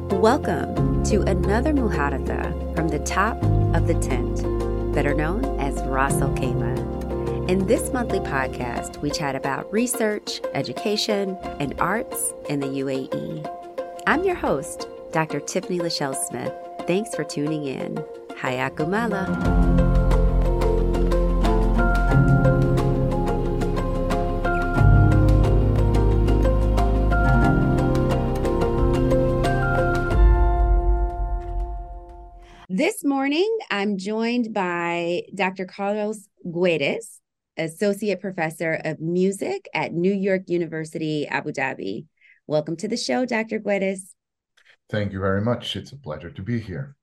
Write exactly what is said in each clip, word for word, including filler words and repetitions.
Welcome to another Muhadatha from the top of the tent, better known as Ras Al Khaimah. In this monthly podcast, we chat about research, education, and arts in the U A E. I'm your host, Doctor Tiffany Lachelle Smith. Thanks for tuning in. Hayakumala. This morning, I'm joined by Doctor Carlos Guedes, Associate Professor of Music at New York University, Abu Dhabi. Welcome to the show, Doctor Guedes. Thank you very much. It's a pleasure to be here.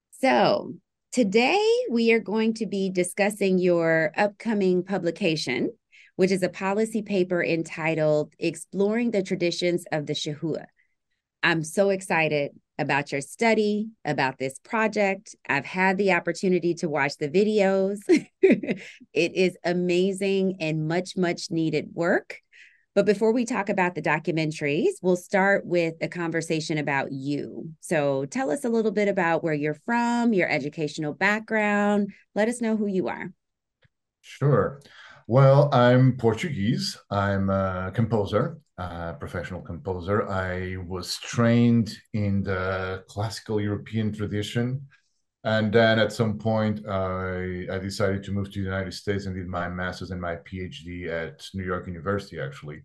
So today we are going to be discussing your upcoming publication, which is a policy paper entitled Exploring the Traditions of the Shehua. I'm so excited about your study, about this project. I've had the opportunity to watch the videos. It is amazing and much, much needed work. But before we talk about the documentaries, we'll start with a conversation about you. So tell us a little bit about where you're from, your educational background. Let us know who you are. Sure. Well, I'm Portuguese. I'm a composer, a professional composer. I was trained in the classical European tradition. And then at some point, I, I decided to move to the United States and did my master's and my PhD at New York University, actually,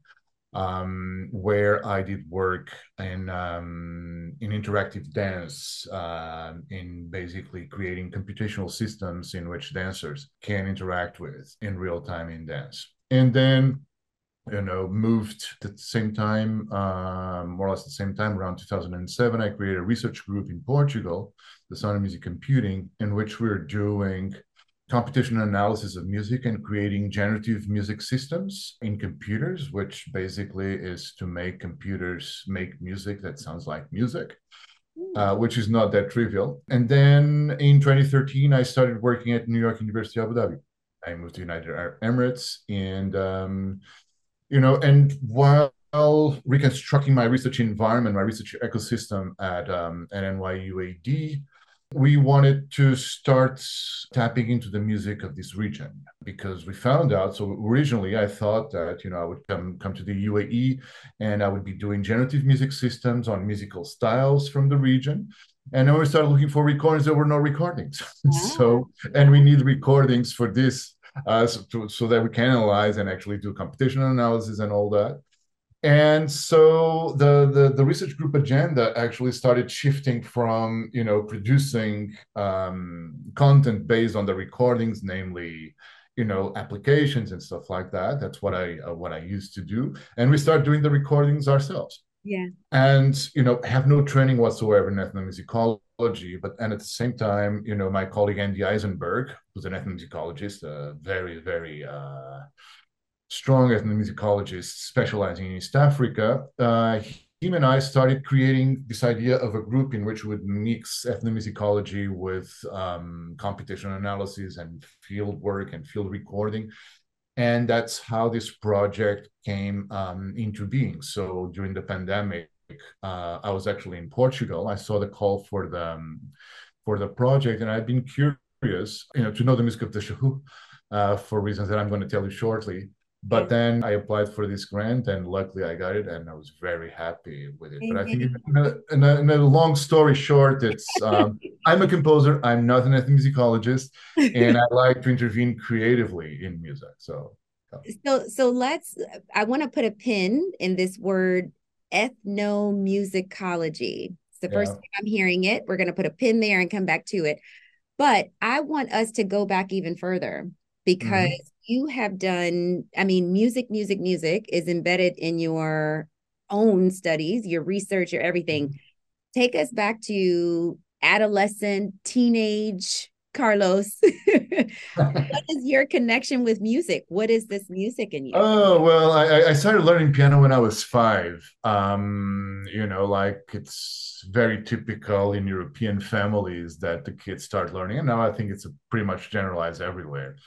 um, where I did work in um, in interactive dance, uh, in basically creating computational systems in which dancers can interact with in real time in dance. And then, you know, moved at the same time, uh, more or less the same time, around two thousand seven, I created a research group in Portugal, the Sound of Music Computing, in which we're doing computational analysis of music and creating generative music systems in computers, which basically is to make computers make music that sounds like music, uh, which is not that trivial. And then in twenty thirteen, I started working at New York University, Abu Dhabi. I moved to United Arab Emirates, and um, you know, and while reconstructing my research environment, my research ecosystem at um, at N Y U A D, we wanted to start tapping into the music of this region because we found out. So originally, I thought that you know I would come come to the U A E and I would be doing generative music systems on musical styles from the region. And then we started looking for recordings. There were no recordings. Wow. So, and we need recordings for this uh, so, to, so that we can analyze and actually do computational analysis and all that. And so the, the the research group agenda actually started shifting from you know producing um, content based on the recordings, namely you know applications and stuff like that. That's what I uh, what I used to do, and we started doing the recordings ourselves. Yeah. And you know have no training whatsoever in ethnomusicology, but and at the same time, you know my colleague Andy Eisenberg, who's an ethnomusicologist, a very very uh, strong ethnomusicologist specializing in East Africa, uh, him and I started creating this idea of a group in which we would mix ethnomusicology with um, computational analysis and field work and field recording. And that's how this project came um, into being. So during the pandemic, uh, I was actually in Portugal. I saw the call for the um, for the project, and I've been curious, you know, to know the music of the Shehu uh, for reasons that I'm going to tell you shortly. But then I applied for this grant, and luckily I got it, and I was very happy with it. But I think, in a, in a, in a long story short, it's um, I'm a composer. I'm not an ethnomusicologist, and I like to intervene creatively in music. So, so, so let's. I want to put a pin in this word, ethnomusicology. It's the first yeah. time I'm hearing it. We're going to put a pin there and come back to it. But I want us to go back even further because mm-hmm. you have done, I mean, music, music, music is embedded in your own studies, your research, your everything. Mm-hmm. Take us back to adolescent, teenage Carlos. What is your connection with music? What is this music in you? Oh, well, I, I started learning piano when I was five. Um, you know, like it's very typical in European families that the kids start learning. And now I think it's pretty much generalized everywhere.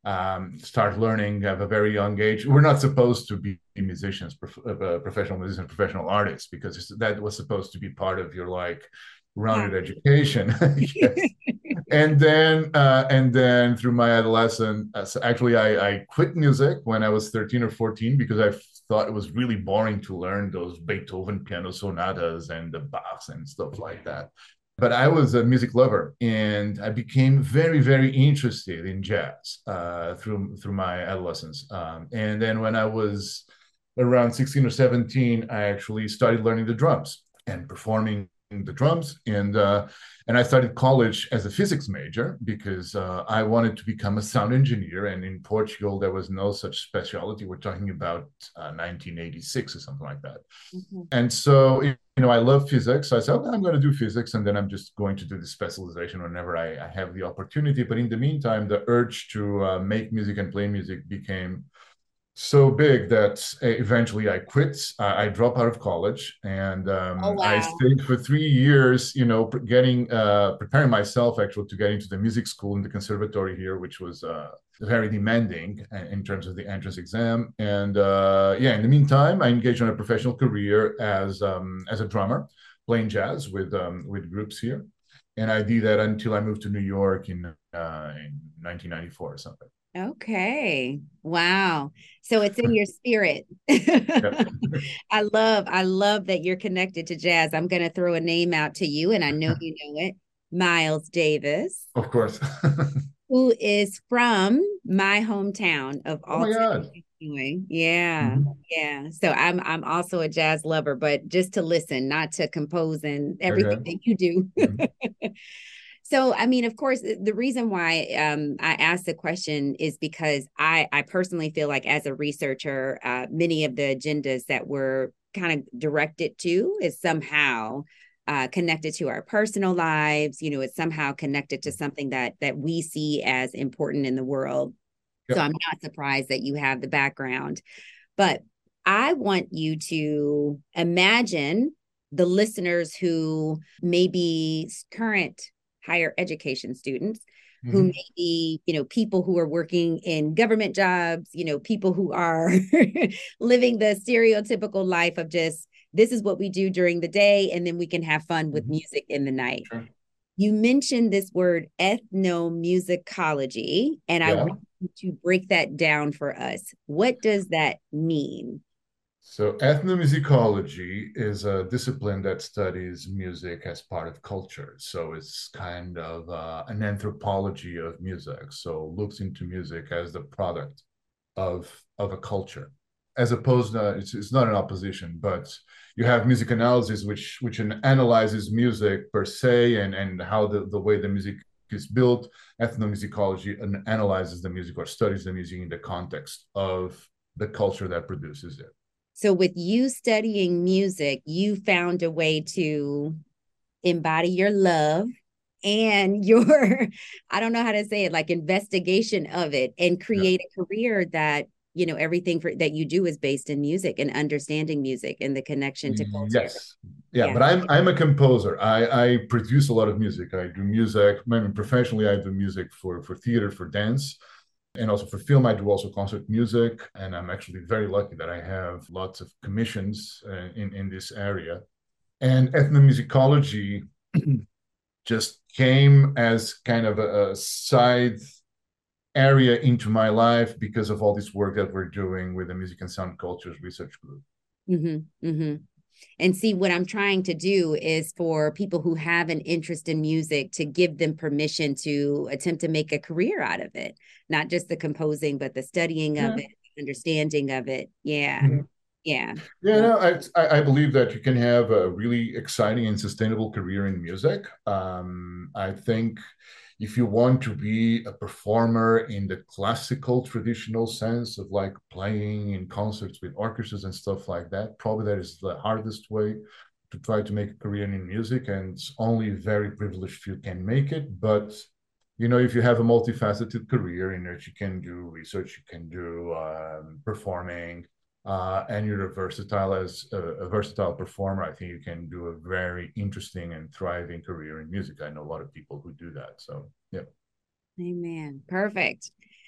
um, start learning at a very young age. We're not supposed to be musicians, prof- uh, professional musicians, professional artists, because that was supposed to be part of your like rounded education. Yes. And then uh, and then through my adolescence, uh, so actually I, I quit music when I was thirteen or fourteen because I thought it was really boring to learn those Beethoven piano sonatas and the Bachs and stuff like that. But I was a music lover, and I became very, very interested in jazz uh, through through my adolescence. Um, and then when I was around sixteen or seventeen, I actually started learning the drums and performing the drums. And uh, and I started college as a physics major because uh, I wanted to become a sound engineer. And in Portugal, there was no such specialty. We're talking about uh, nineteen eighty-six or something like that. Mm-hmm. And so, you know, I love physics. So I said, okay, I'm going to do physics, and then I'm just going to do the specialization whenever I, I have the opportunity. But in the meantime, the urge to uh, make music and play music became so big that eventually I quit. I, I dropped out of college, and um, oh, wow. I stayed for three years, you know, getting uh, preparing myself actually to get into the music school in the conservatory here, which was uh, very demanding in terms of the entrance exam. And uh, yeah, in the meantime, I engaged in a professional career as um, as a drummer, playing jazz with um, with groups here. And I did that until I moved to New York in uh, in nineteen ninety-four or something. Okay. Wow. So it's in your spirit. I love, I love that you're connected to jazz. I'm going to throw a name out to you, and I know you know it. Miles Davis. Of course. Who is from my hometown of Alton. Oh my God. Yeah. Mm-hmm. Yeah. So I'm I'm also a jazz lover, but just to listen, not to compose and everything okay. that you do. Mm-hmm. So, I mean, of course, the reason why um, I asked the question is because I, I personally feel like as a researcher, uh, many of the agendas that we're kind of directed to is somehow uh, connected to our personal lives. You know, it's somehow connected to something that that we see as important in the world. Yep. So I'm not surprised that you have the background. But I want you to imagine the listeners who may be current higher education students, mm-hmm. who may be, you know, people who are working in government jobs, you know, people who are living the stereotypical life of just, this is what we do during the day, and then we can have fun with mm-hmm. music in the night. Sure. You mentioned this word ethnomusicology, and yeah. I want you to break that down for us. What does that mean? So ethnomusicology is a discipline that studies music as part of culture. So it's kind of uh, an anthropology of music. So looks into music as the product of, of a culture. As opposed to, it's, it's not an opposition, but you have music analysis, which which analyzes music per se and, and how the, the way the music is built. Ethnomusicology analyzes the music or studies the music in the context of the culture that produces it. So with you studying music, you found a way to embody your love and your, I don't know how to say it, like investigation of it, and create yeah. a career that, you know, everything for, that you do is based in music and understanding music and the connection to culture. Yes. Yeah, yeah. But I'm I'm a composer. I, I produce a lot of music. I do music. I mean, professionally, I do music for, for theater, for dance. And also for film, I do also concert music. And I'm actually very lucky that I have lots of commissions uh, in, in this area. And ethnomusicology just came as kind of a, a side area into my life because of all this work that we're doing with the Music and Sound Cultures Research Group. Mm-hmm, mm-hmm. And see, what I'm trying to do is for people who have an interest in music to give them permission to attempt to make a career out of it, not just the composing, but the studying yeah. of it, understanding of it. Yeah. Mm-hmm. Yeah. Yeah, no, I, I believe that you can have a really exciting and sustainable career in music. Um, I think if you want to be a performer in the classical traditional sense of like playing in concerts with orchestras and stuff like that, probably that is the hardest way to try to make a career in music. And it's only very privileged few can make it. But, you know, if you have a multifaceted career in which you can do research, you can do um, performing, Uh, and you're a versatile as a, a versatile performer, I think you can do a very interesting and thriving career in music. I know a lot of people who do that. So, yeah. Amen. Perfect.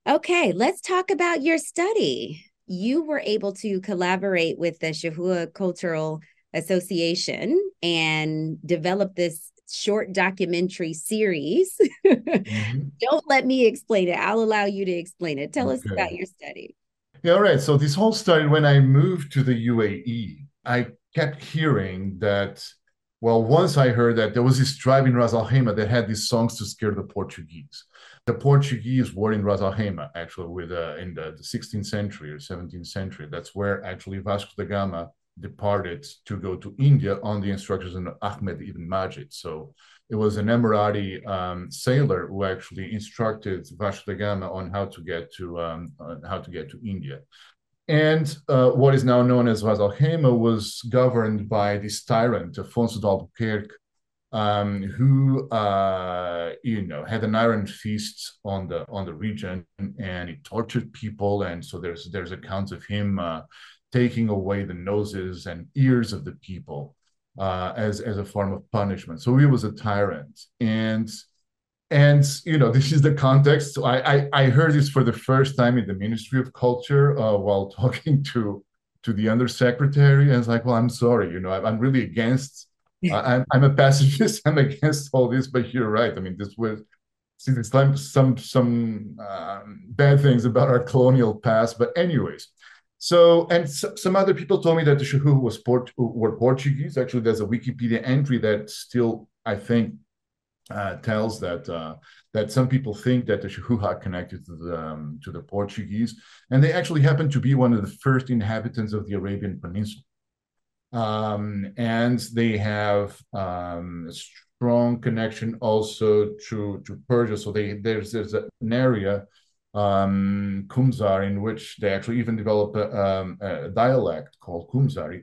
Okay, let's talk about your study. You were able to collaborate with the Shahua Cultural Association and develop this short documentary series. Mhm. Don't let me explain it. I'll allow you to explain it. Tell us about Okay. your study. Yeah, all right. So this whole started when I moved to the U A E. I kept hearing that, well, once I heard that there was this tribe in Ras Al Khaimah that had these songs to scare the Portuguese. The Portuguese were in Ras Al Khaimah, actually, with uh, in the, the sixteenth century or seventeenth century. That's where actually Vasco da Gama departed to go to India on the instructions of Ahmed ibn Majid. So it was an Emirati um, sailor who actually instructed Vasco da Gama on how to get to um, on how to get to India. And uh, what is now known as Ras Al Khaimah was governed by this tyrant, Afonso de Albuquerque, um, who uh, you know had an iron fist on the on the region, and he tortured people. And so there's there's accounts of him uh, taking away the noses and ears of the people uh, as as a form of punishment. So he was a tyrant, and and you know this is the context. So I I, I heard this for the first time in the Ministry of Culture uh, while talking to to the undersecretary, and it's like, well, I'm sorry, you know, I'm really against. I'm I'm a pacifist. I'm against all this, but you're right. I mean, this was see there's some some some um, bad things about our colonial past, but anyways. So, and so, some other people told me that the Shuhu was Port were Portuguese. Actually, there's a Wikipedia entry that still, I think, uh, tells that uh, that some people think that the Shuhu are connected to the um, to the Portuguese, and they actually happen to be one of the first inhabitants of the Arabian Peninsula. Um, and they have um, a strong connection also to to Persia. So they there's there's an area, um, Kumzar, in which they actually even develop a, um, a dialect called Kumzari,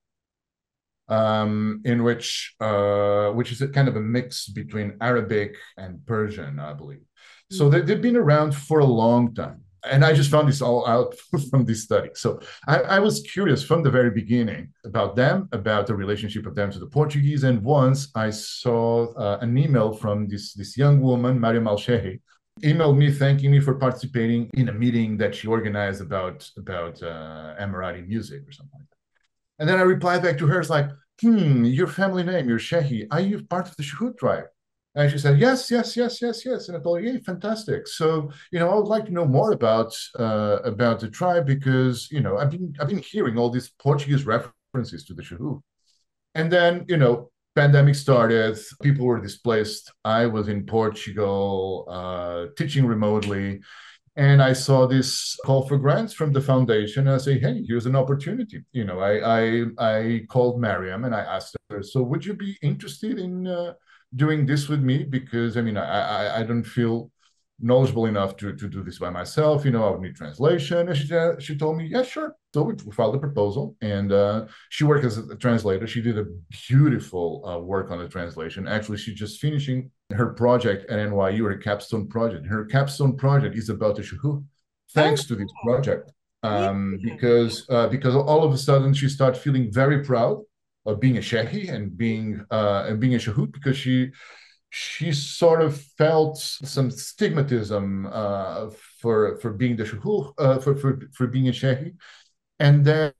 um, in which uh, which is a kind of a mix between Arabic and Persian, I believe. So they, they've been around for a long time. And I just found this all out from this study. So I, I was curious from the very beginning about them, about the relationship of them to the Portuguese. And once I saw uh, an email from this, this young woman, Mariam Al-Shehi, emailed me thanking me for participating in a meeting that she organized about, about uh, Emirati music or something like that. And then I replied back to her, it's like, hmm, your family name, you're Shehi. Are you part of the Shahut tribe? And she said, yes, yes, yes, yes, yes. And I told her, hey, fantastic. So, you know, I would like to know more about uh, about the tribe because, you know, I've been I've been hearing all these Portuguese references to the Shahut. And then, you know, pandemic started, people were displaced. I was in Portugal uh, teaching remotely. And I saw this call for grants from the foundation. And I say, hey, here's an opportunity. You know, I I, I called Mariam and I asked her, so would you be interested in uh, doing this with me? Because I mean, I, I I don't feel knowledgeable enough to, to do this by myself. You know, I would need translation. And she she told me, yeah, sure. So we filed a proposal, and uh, she worked as a translator. She did a beautiful uh, work on the translation. Actually, she's just finishing her project at N Y U, her capstone project. Her capstone project is about the Shuhu, Oh, thanks to this project, yeah. um, because uh, because all of a sudden she started feeling very proud of being a Shehi and being uh, and being a Shahut because she she sort of felt some stigmatism uh, for for being the Shuhu, uh, for, for for being a Shehi. And then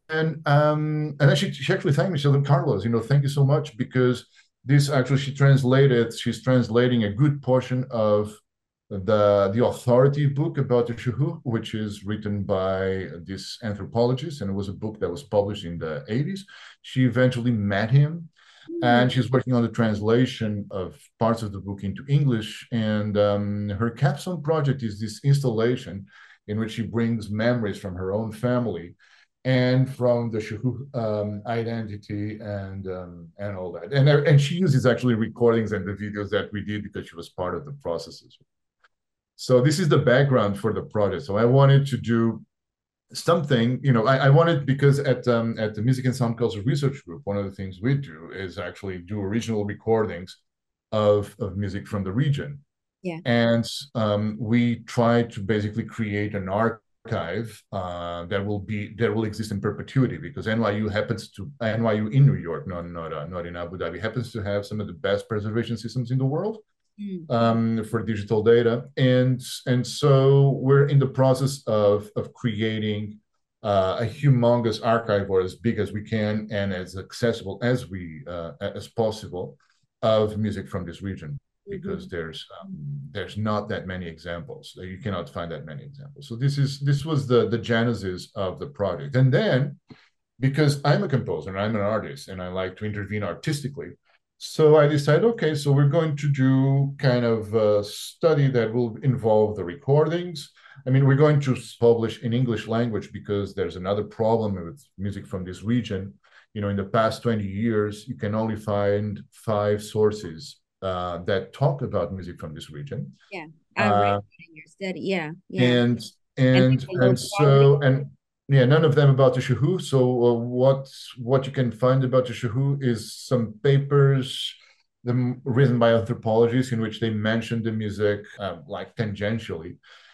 um, and then she, she actually thanked me. She said, Carlos, you know, thank you so much because this actually she translated, she's translating a good portion of the the authority book about the Shuhu, which is written by this anthropologist, and it was a book that was published in the eighties. She eventually met him, and she's working on the translation of parts of the book into English. And um, her capstone project is this installation in which she brings memories from her own family and from the Shuhu um, identity and um, and all that. And and she uses actually recordings and the videos that we did because she was part of the processes. So this is the background for the project. So I wanted to do something, you know, I, I wanted because at um, at the Music and Sound Culture Research Group, one of the things we do is actually do original recordings of of music from the region, Yeah. and um, we try to basically create an archive uh, that will be that will exist in perpetuity because N Y U happens to N Y U in New York, not not uh, not in Abu Dhabi, happens to have some of the best preservation systems in the world. Mm. um, for digital data, and and so we're in the process of of creating uh, a humongous archive, or as big as we can and as accessible as we uh, as possible, of music from this region, because Mhm. there's um, there's not that many examples. You cannot find that many examples. So this is this was the the genesis of the project, and then because I'm a composer and I'm an artist and I like to intervene artistically. So I decided, okay, so we're going to do kind of a study that will involve the recordings. I mean, we're going to publish in English language because there's another problem with music from this region. You know, in the past twenty years, you can only find five sources uh, that talk about music from this region. Yeah, I read Uh, that in your study. Yeah, yeah. and And and they were low and quality. so and yeah, none of them about the Shehu. So uh, what what you can find about the Shehu is some papers them written by anthropologists in which they mention the music um, like tangentially.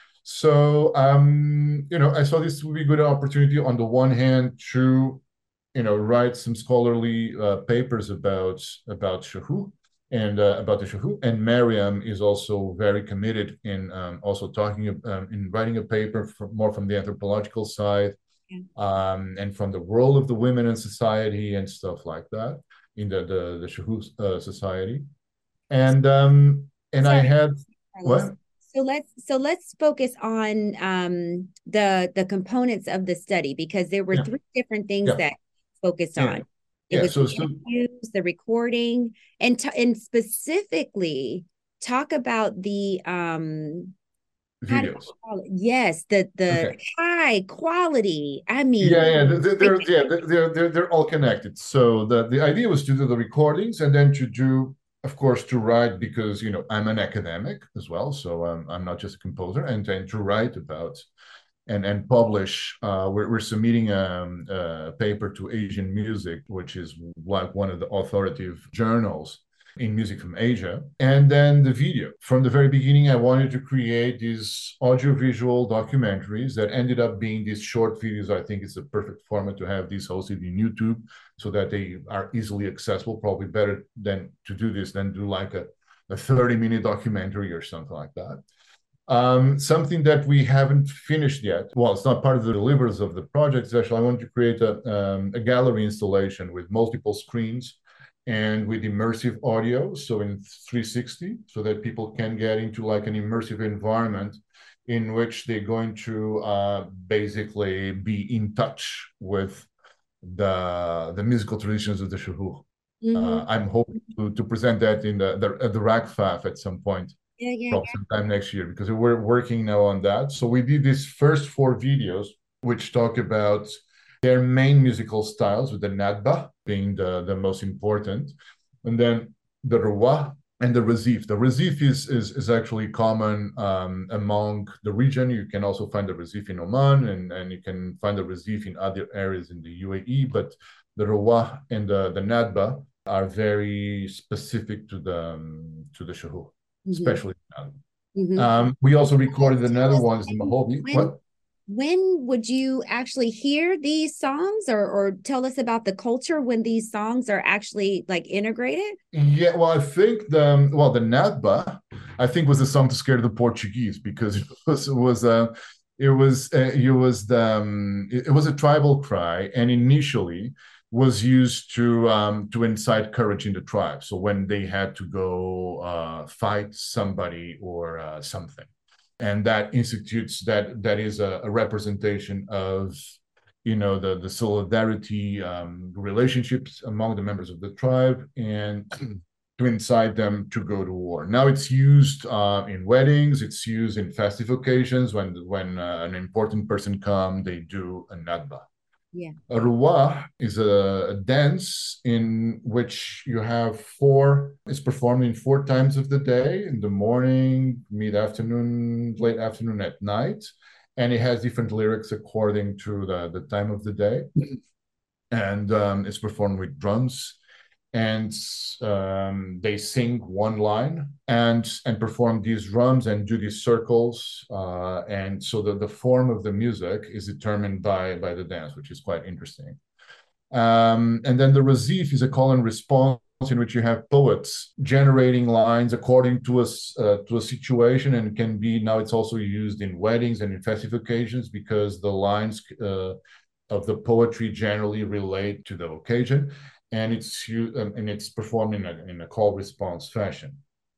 So um, you know, I saw this would be a good opportunity on the one hand to you know write some scholarly uh, papers about about Shehu and uh, about the Shahu. And Mariam is also very committed in um, also talking um, in writing a paper for, more from the anthropological side Yeah. um, and from the role of the women in society and stuff like that in the the, the Shahu uh, society. And um, and I Sorry, had Carlos. what? So let's so let's focus on um the the components of the study because there were Yeah, three different things yeah, that focused yeah, on. It yeah. was So the so interviews, the recording, and t- and specifically talk about the um how do videos. you call it? Yes, the the Okay. high quality. I Yeah, mean, yeah, they're, like, they're yeah they're they're they're all connected. So the the idea was to do the recordings and then to do, of course, to write because you know I'm an academic as well, so I'm I'm not just a composer, and then to write about and and publish. Uh, we're we're submitting um, a paper to Asian Music, which is like one of the authoritative journals in music from Asia. And then the video. From the very beginning, I wanted to create these audiovisual documentaries that ended up being these short videos. I think it's the perfect format to have these hosted in YouTube so that they are easily accessible. Probably better than to do this than do like a, a thirty minute documentary or something like that. Um, something that we haven't finished yet. Well, it's not part of the deliverables of the project. It's actually, I want to create a, um, a gallery installation with multiple screens and with immersive audio, so in three sixty, so that people can get into like an immersive environment in which they're going to uh, basically be in touch with the the musical traditions of the Shuhu. Uh, mhm. I'm hoping to, to present that in the, the at the RACFAF at some point Yeah, yeah, probably sometime next year because we're working now on that. So we did these first four videos, which talk about their main musical styles, with the Nadba being the, the most important, and then the Ruwa and the Razif. The Razif is, is, is actually common um, among the region. You can also find the Razif in Oman, and, and you can find the Razif in other areas in the U A E, but the Ruwa and the, the Nadba are very specific to the um, to the Shahu, yeah. especially now. Hmm. Um, we also So recorded tell another us one, is the when, Mahobi. when What? when would you actually hear these songs or or tell us about the culture when these songs are actually like integrated? Yeah, well, I think the well the Nadba, I think was a song to scare the Portuguese because it was it was uh, it was uh, it was the um, it, it was a tribal cry, and initially was used to um, to incite courage in the tribe. So when they had to go uh, fight somebody or uh, something, and that institutes that that is a, a representation of you know the the solidarity um, relationships among the members of the tribe and to incite them to go to war. Now it's used uh, in weddings, it's used in festive occasions when when uh, an important person come, they do a nadba. Yeah. A ruwa is a, a dance in which you have four, it's performed in four times of the day, in the morning, mid-afternoon, late afternoon, at night. And it has different lyrics according to the, the time of the day. And um, it's performed with drums and um, they sing one line and and perform these drums and do these circles uh, and so the, the form of the music is determined by by the dance, which is quite interesting. Um, and then the razif is a call and response in which you have poets generating lines according to a uh, to a situation, and can be now it's also used in weddings and in festive occasions because the lines uh, of the poetry generally relate to the occasion, and it's um, and it's performed in a in a call response fashion.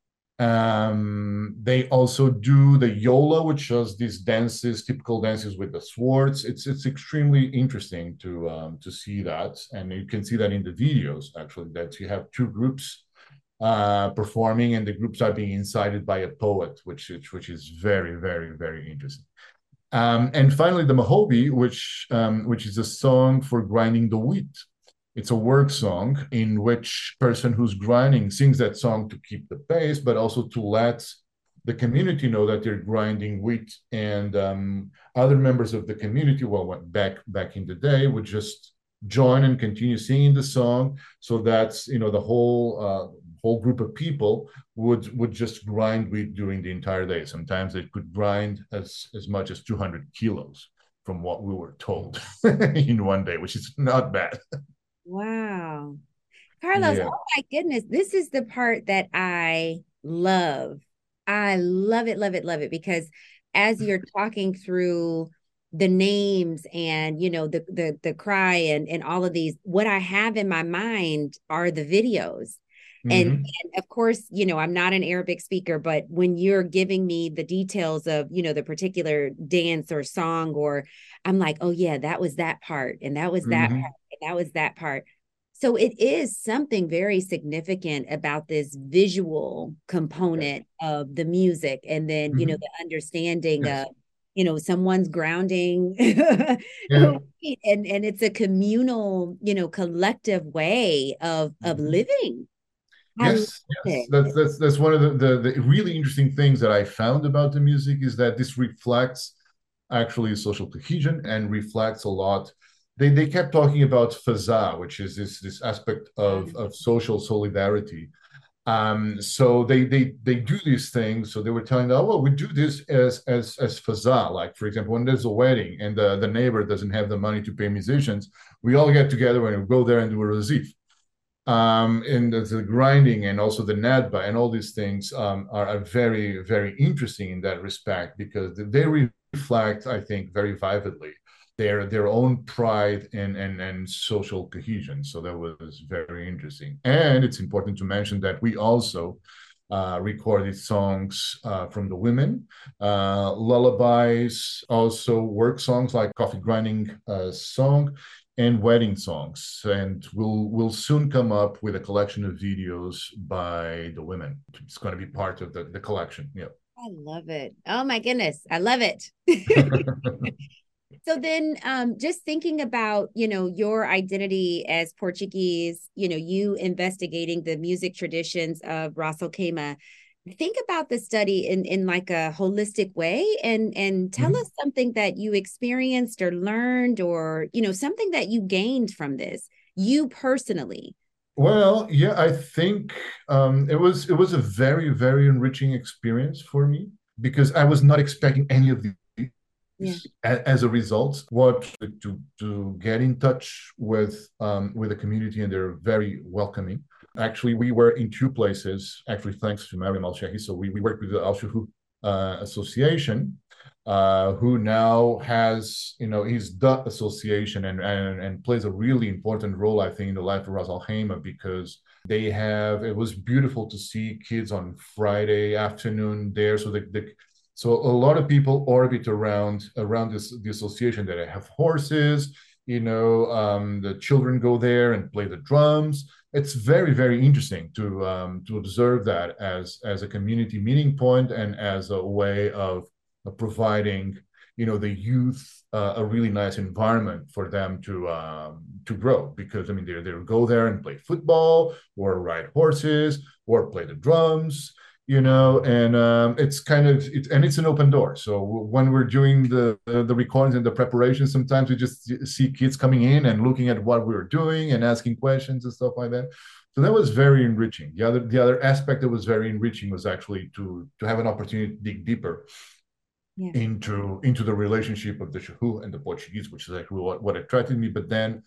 Um, they also do the Yola, which is these dances, typical dances with the swords. It's it's extremely interesting to um, to see that, and you can see that in the videos actually. That you have two groups uh, performing, and the groups are being incited by a poet, which which, which is very very very interesting. Um, and finally, the Mahobi, which um, which is a song for grinding the wheat. It's a work song in which person who's grinding sings that song to keep the pace, but also to let the community know that they're grinding wheat. And um, other members of the community, well, back back in the day, would just join and continue singing the song. So that's you know the whole uh, whole group of people would would just grind wheat during the entire day. Sometimes they could grind as as much as two hundred kilos, from what we were told, in one day, which is not bad. Wow. Carlos, Yeah. oh my goodness, this is the part that I love. I love it, love it, love it because as you're talking through the names and you know the the the cry and and all of these, what I have in my mind are the videos. And, Mm-hmm. and of course, you know, I'm not an Arabic speaker, but when you're giving me the details of, you know, the particular dance or song, or I'm like, oh yeah, that was that part, and that was that Mm-hmm. part, and that was that part. So it is something very significant about this visual Yeah. component of the music. And then, you know, Mm-hmm. the understanding Yes. of, you know, someone's grounding Yeah. and and it's a communal, you know, collective way of of Mm-hmm. living. I love Yes. Yes. it. That's that's that's one of the, the the really interesting things that I found about the music is that this reflects actually social cohesion and reflects a lot. They they kept talking about faza, which is this this aspect of of social solidarity. Um, so they they they do these things. So they were telling, oh well, we do this as as as faza. Like for example, when there's a wedding and the, the neighbor doesn't have the money to pay musicians, we all get together and we go there and do a razif. Um, and the, the grinding and also the nadba and all these things um, are, are very very interesting in that respect because they reflect, I think, very vividly their their own pride and and and social cohesion. So that was very interesting. And it's important to mention that we also uh, recorded songs uh, from the women, uh, lullabies, also work songs like coffee grinding uh, song, and wedding songs. And we'll we'll soon come up with a collection of videos by the women. It's going to be part of the, the collection. Yeah. I love it. Oh my goodness. I love it. So then um just thinking about, you know, your identity as Portuguese, you know, you investigating the music traditions of Ras Al Khaimah, think about the study in in like a holistic way and and tell Mhm. us something that you experienced or learned or, you know, something that you gained from this, you personally. Well, yeah, I think um, it was it was a very very enriching experience for me because I was not expecting any of Yeah. these. As a result, what to to get in touch with um, with the community, and they're very welcoming. Actually, we were in two places. Actually, thanks to Mariam Al Shahi. So we, we worked with the Al Shuhu uh, Association, uh, who now has, you know, he's the association and, and and plays a really important role, I think, in the life of Ras Al Khaimah because they have. It was beautiful to see kids on Friday afternoon there. So the, the so a lot of people orbit around around this the association that have horses. You know, um, the children go there and play the drums. It's very very interesting to um, to observe that as as a community meeting point and as a way of uh, providing, you know, the youth uh, a really nice environment for them to um, to grow because I mean they they go there and play football or ride horses or play the drums, you know, and um, it's kind of it, and it's an open door. So when we're doing the the recordings and the preparation, sometimes we just see kids coming in and looking at what we were doing and asking questions and stuff like that. So that was very enriching. The other the other aspect that was very enriching was actually to to have an opportunity to dig deeper Yeah. into into the relationship of the Shahu and the Portuguese, which is actually what, what attracted me. But then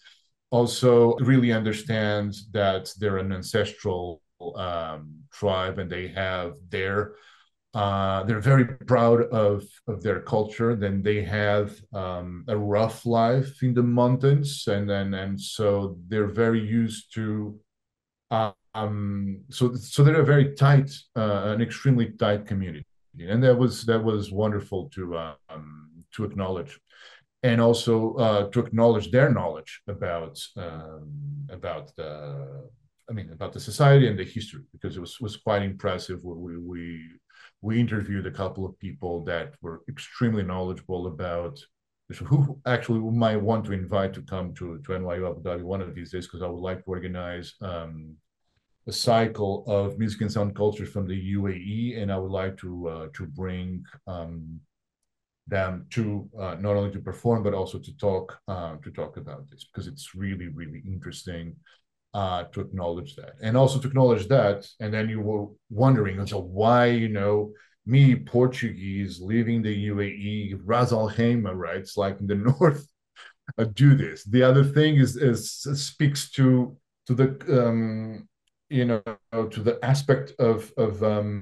also really understand that they're an ancestral um, tribe and they have their uh, they're very proud of of their culture. Then they have um, a rough life in the mountains, and then and so they're very used to. Uh, um, so so they're a very tight, uh, an extremely tight community, and that was that was wonderful to uh, um, to acknowledge, and also uh, to acknowledge their knowledge about um, about the I mean about the society and the history, because it was was quite impressive. We we we interviewed a couple of people that were extremely knowledgeable about who actually we might want to invite to come to to N Y U Abu Dhabi one of these days, because I would like to organize um, a cycle of music and sound cultures from the U A E, and I would like to uh, to bring um, them to uh, not only to perform but also to talk uh, to talk about this, because it's really really interesting uh, to acknowledge that, and also to acknowledge that. And then you were wondering, so why, you know, me, Portuguese, leaving the U A E, Ras Al Khaimah, right? It's like in the north, uh, do this. The other thing is, is speaks to to the um, you know to the aspect of of um,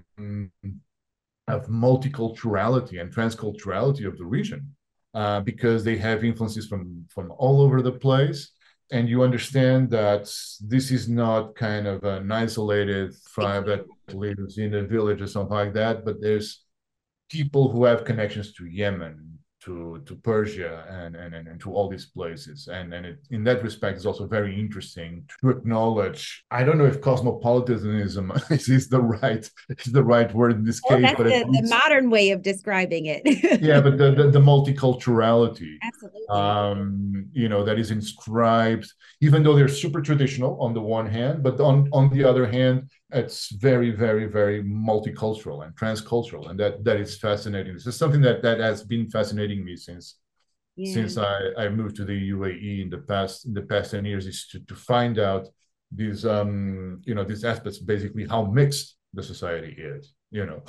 of multiculturality and transculturality of the region, uh, because they have influences from from all over the place, and you understand that this is not kind of an isolated tribe that lives in a village or something like that, but there's people who have connections to Yemen, to to Persia, and and and to all these places, and and it, in that respect, it's also very interesting to acknowledge. I don't know if cosmopolitanism is the right is the right word in this Well, case, that's but the, the it's modern way of describing yeah, it. but the, the, the multiculturality, Absolutely. um, you know, that is inscribed, even though they're super traditional on the one hand, but on, on the other hand, it's very, very, very multicultural and transcultural, and that that is fascinating. This is something that that has been fascinating me since Yeah. since I, I moved to the U A E in the past in the past ten years, is to, to find out these um you know these aspects, basically how mixed the society is, you know.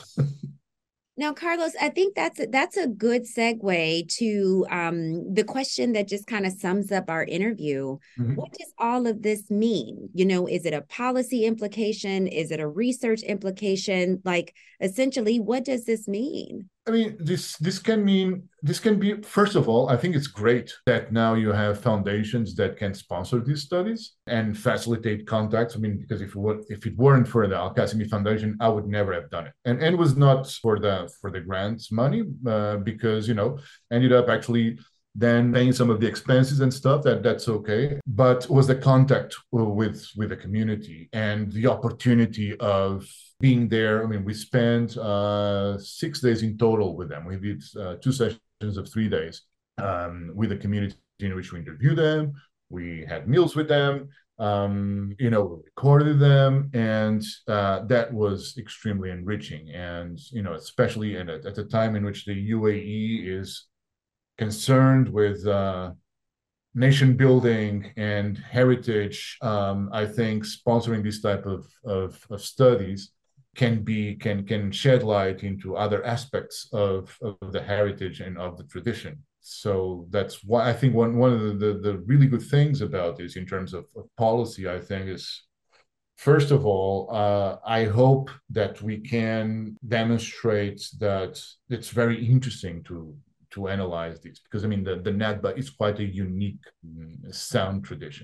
Now, Carlos, I think that's a, that's a good segue to um, the question that just kind of sums up our interview. What Mhm. does all of this mean? You know, is it a policy implication? Is it a research implication? Like, essentially, what does this mean? I mean, this this can mean this can be, first of all, I think it's great that now you have foundations that can sponsor these studies and facilitate contacts. I mean, because if it were, if it weren't for the Al Qasimi Foundation, I would never have done it. And and it was not for the for the grants money, uh, because you know ended up actually then paying some of the expenses and stuff. That that's okay, but was the contact with with the community and the opportunity of being there. I mean, we spent uh, six days in total with them. We did uh, two sessions of three days um, with the community, in which we interviewed them. We had meals with them. Um, you know, we recorded them, and uh, that was extremely enriching. And you know, especially at, at the time in which the U A E is concerned with uh, nation building and heritage, um, I think sponsoring this type of, of, of studies can be can can shed light into other aspects of, of the heritage and of the tradition. So that's why I think one one of the, the, the really good things about this in terms of, of policy, I think, is first of all, uh, I hope that we can demonstrate that it's very interesting to to analyze this, because I mean the the Nadba is quite a unique mm, sound tradition.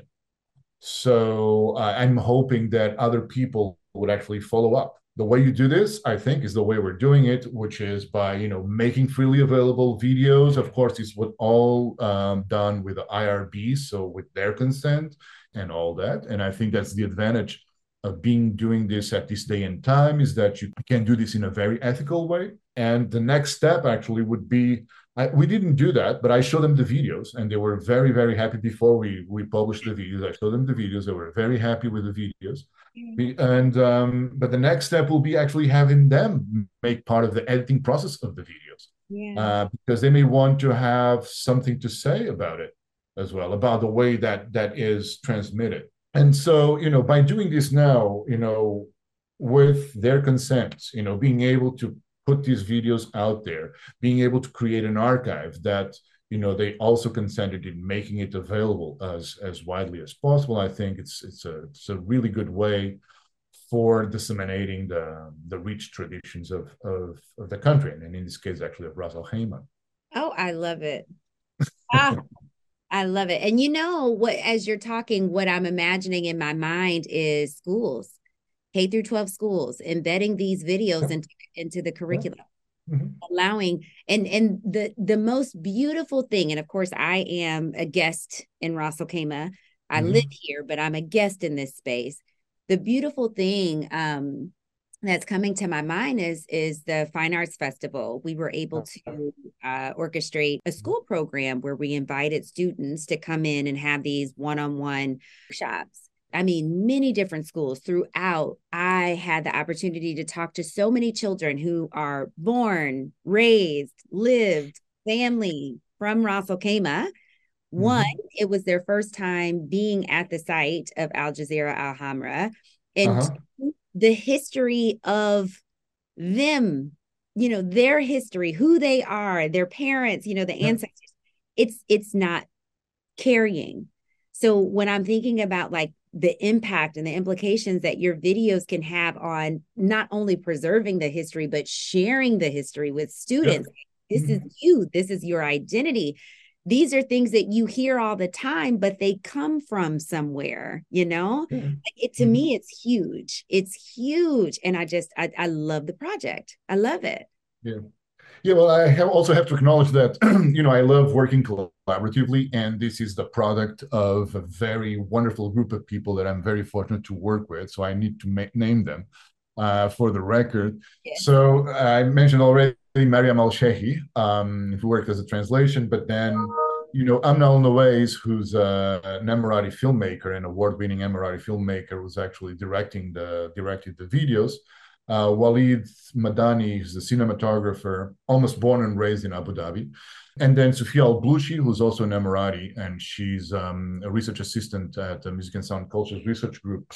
So uh, I'm hoping that other people would actually follow up. The way you do this, I think, is the way we're doing it, which is by you know making freely available videos. Of course, it's what all um, done with the I R B, so with their consent and all that. And I think that's the advantage of being doing this at this day and time, is that you can do this in a very ethical way. And the next step actually would be, I, we didn't do that, but I showed them the videos, and they were very, very happy before we we published the videos. I showed them the videos; they were very happy with the videos. We, and um, but the next step will be actually having them make part of the editing process of the videos, Yeah. uh, because they may want to have something to say about it as well, about the way that that is transmitted. And so, you know, by doing this now, you know, with their consent, you know, being able to put these videos out there, being able to create an archive that you know, they also consented in making it available as as widely as possible. I think it's it's a it's a really good way for disseminating the the rich traditions of of, of the country, and in this case, actually of Ras Al Khaimah. Oh, I love it. Ah, I love it. And you know what, as you're talking, what I'm imagining in my mind is schools, K through twelve schools, embedding these videos into, into the curriculum. Mm-hmm. Allowing and and the the most beautiful thing, and of course I am a guest in Ras Al Khaimah. I mm-hmm. live here, but I'm a guest in this space. The beautiful thing um that's coming to my mind is is the Fine Arts Festival. We were able to uh, orchestrate a school program where we invited students to come in and have these one-on-one workshops. I mean, many different schools throughout. I had the opportunity to talk to so many children who are born, raised, lived, family from Ras Al Khaimah. One, mm-hmm. it was their first time being at the site of Al Jazeera Al Hamra. And uh-huh. two, the history of them, you know, their history, who they are, their parents, you know, the yeah. ancestors. It's it's not carrying. So when I'm thinking about like the impact and the implications that your videos can have on not only preserving the history, but sharing the history with students. Yeah. This mm-hmm. is you. This is your identity. These are things that you hear all the time, but they come from somewhere, you know? Yeah. It, to mm-hmm. me, it's huge. It's huge. And I just, I, I love the project. I love it. Yeah. Yeah, well, I have also have to acknowledge that, you know, I love working collaboratively, and this is the product of a very wonderful group of people that I'm very fortunate to work with. So I need to ma- name them uh, for the record. Yeah. So I mentioned already Mariam Al-Shehi, um, who worked as a translation, but then, you know, Amna Al-Nawais, who's a, an Emirati filmmaker, an award-winning Emirati filmmaker, was actually directing the directed the videos. Uh, Walid Madani is the cinematographer, almost born and raised in Abu Dhabi. And then Sofia Al-Blushi, who's also an Emirati, and she's um, a research assistant at the Music and Sound Cultures Research Group.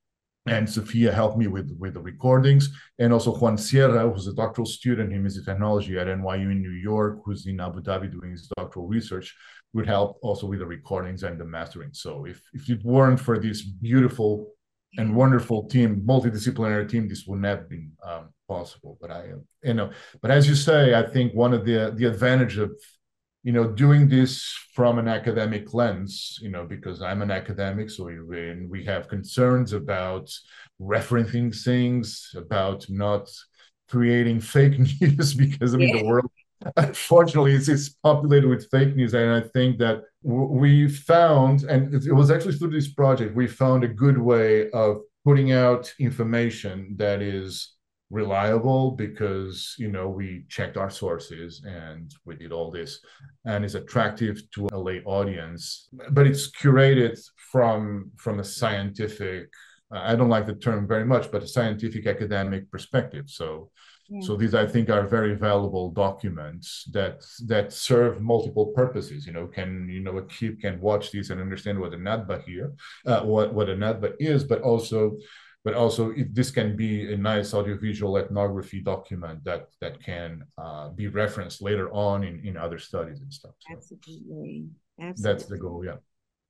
And Sofia helped me with, with the recordings. And also Juan Sierra, who's a doctoral student in music technology at N Y U in New York, who's in Abu Dhabi doing his doctoral research, would help also with the recordings and the mastering. So if, if it weren't for this beautiful and wonderful team, multidisciplinary team, this would not have been um, possible. But I, you know, but as you say, I think one of the the advantage of, you know, doing this from an academic lens, you know, because I'm an academic, so we we have concerns about referencing things, about not creating fake news, because I mean yeah. the world, unfortunately, it's, it's populated with fake news, and I think that we found, and it was actually through this project, we found a good way of putting out information that is reliable, because, you know, we checked our sources and we did all this, and is attractive to a lay audience, but it's curated from from a scientific, I don't like the term very much, but a scientific academic perspective. So Yeah. So these, I think, are very valuable documents that that serve multiple purposes. You know, can you know a kid can watch these and understand what a Nadba here, uh, what what a Nadba is, but also, but also it, this can be a nice audiovisual ethnography document that that can uh, be referenced later on in, in other studies and stuff. So Absolutely, absolutely. That's the goal. Yeah.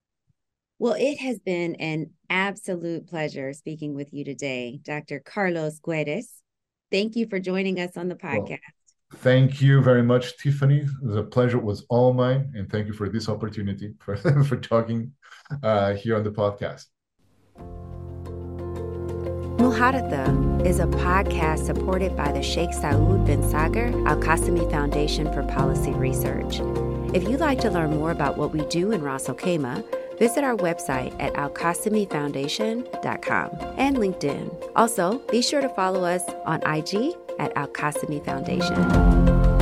Well, it has been an absolute pleasure speaking with you today, Doctor Carlos Guedes. Thank you for joining us on the podcast. Well, thank you very much, Tiffany. The pleasure was all mine. And thank you for this opportunity for, for talking uh, here on the podcast. Muhadatha is a podcast supported by the Sheikh Saud bin Sagar Al Qasimi Foundation for Policy Research. If you'd like to learn more about what we do in Ras Al Khaimah, visit our website at al qasimi foundation dot com and LinkedIn. Also, be sure to follow us on I G at Al Qasimi Foundation.